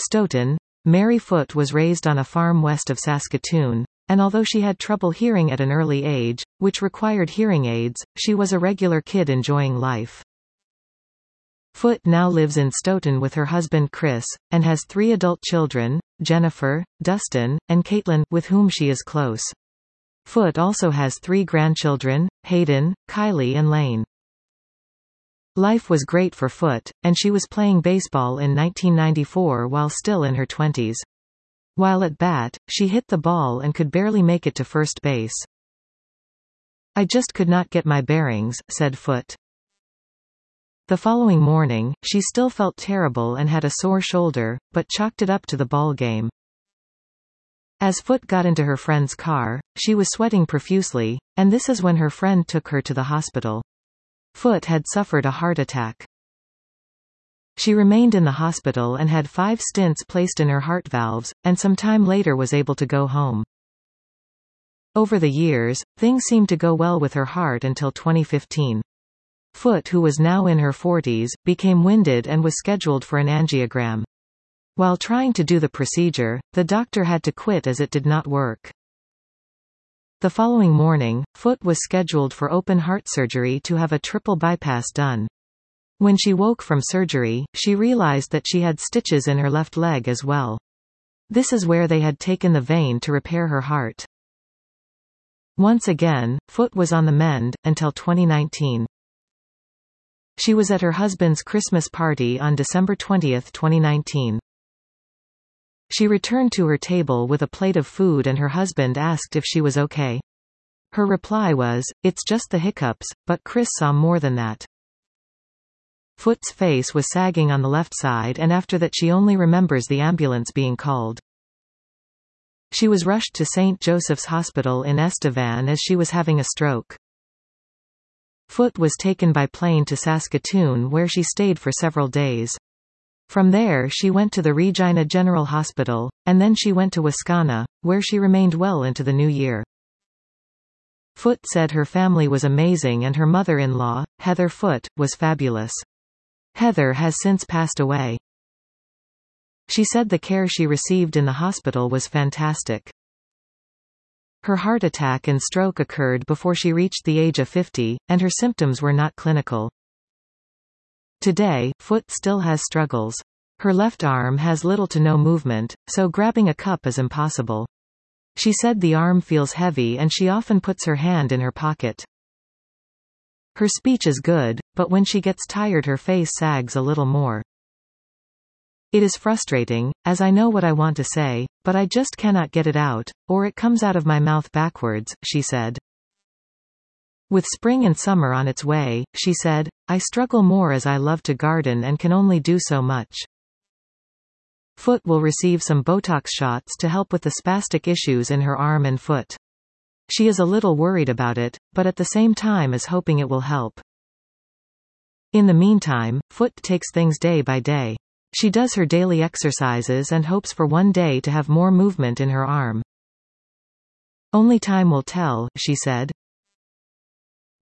Stoughton. Mary Foote was raised on a farm west of Saskatoon, and although she had trouble hearing at an early age, which required hearing aids, she was a regular kid enjoying life. Foote now lives in Stoughton with her husband Chris, and has 3 adult children, Jennifer, Dustin, and Caitlin, with whom she is close. Foote also has 3 grandchildren, Hayden, Kylie and Lane. Life was great for Foote, and she was playing baseball in 1994 while still in her 20s. While at bat, she hit the ball and could barely make it to first base. "I just could not get my bearings," said Foote. The following morning, she still felt terrible and had a sore shoulder, but chalked it up to the ball game. As Foote got into her friend's car, she was sweating profusely, and this is when her friend took her to the hospital. Foote had suffered a heart attack. She remained in the hospital and had 5 stents placed in her heart valves, and some time later was able to go home. Over the years, things seemed to go well with her heart until 2015. Foote, who was now in her 40s, became winded and was scheduled for an angiogram. While trying to do the procedure, the doctor had to quit as it did not work. The following morning, Foote was scheduled for open heart surgery to have a triple bypass done. When she woke from surgery, she realized that she had stitches in her left leg as well. This is where they had taken the vein to repair her heart. Once again, Foote was on the mend, until 2019. She was at her husband's Christmas party on December 20, 2019. She returned to her table with a plate of food and her husband asked if she was okay. Her reply was, "It's just the hiccups," but Chris saw more than that. Foote's face was sagging on the left side and after that she only remembers the ambulance being called. She was rushed to St. Joseph's Hospital in Estevan as she was having a stroke. Foote was taken by plane to Saskatoon where she stayed for several days. From there she went to the Regina General Hospital, and then she went to Wascana, where she remained well into the new year. Foote said her family was amazing and her mother-in-law, Heather Foote, was fabulous. Heather has since passed away. She said the care she received in the hospital was fantastic. Her heart attack and stroke occurred before she reached the age of 50, and her symptoms were not clinical. Today, Foote still has struggles. Her left arm has little to no movement, so grabbing a cup is impossible. She said the arm feels heavy and she often puts her hand in her pocket. Her speech is good, but when she gets tired her face sags a little more. "It is frustrating, as I know what I want to say, but I just cannot get it out, or it comes out of my mouth backwards," she said. With spring and summer on its way, she said, "I struggle more as I love to garden and can only do so much." Foote will receive some Botox shots to help with the spastic issues in her arm and foot. She is a little worried about it, but at the same time is hoping it will help. In the meantime, Foote takes things day by day. She does her daily exercises and hopes for one day to have more movement in her arm. "Only time will tell," she said.